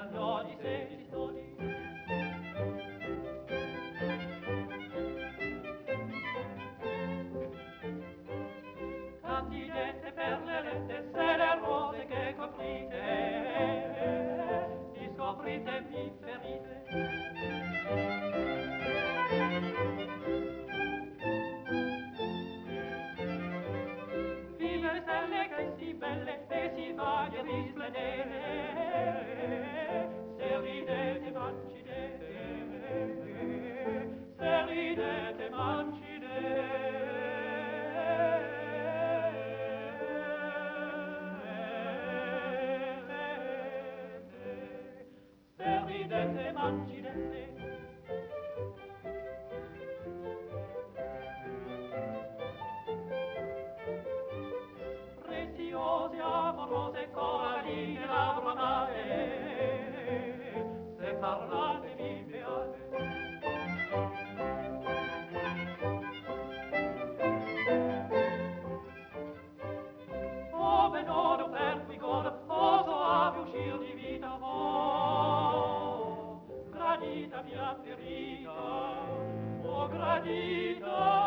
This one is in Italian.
cagnoli se ci stoni. Cantilette per le lette, se le rose che coprite, mi scoprite, mi ferite. Vive le stelle che si belle e si va a risplendere, se ridete mancidete, se ridete mancidete, se ridete mancidete. Preziose, amorose, coralline, labromate, se parlate vi beate. Oh, benodo per cui godo, oh, soave uscir di vita, oh, gradita mia ferita, oh, gradita